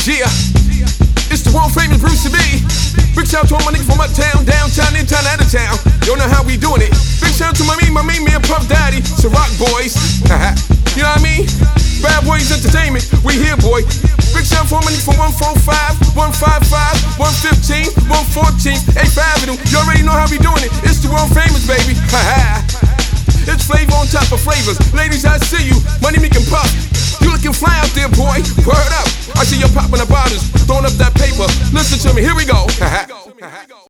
Yeah, it's the world famous Bruce B. Big shout to all my niggas from uptown, downtown, in town, out of town. You know how we doing it. Big shout to my main man, Puff Daddy, Ciroc boys. You know what I mean? Bad Boys Entertainment, we here, boy. Big shout for my niggas from 145, 155, 115, 114, 8th Avenue. You already know how we doing it. It's the world famous, baby. It's flavor on top of flavors. Ladies, I see you. Money making puff. You looking fly out there, boy. Word up. I see you popping the bottles, throwing up that paper. Listen to me, here we go.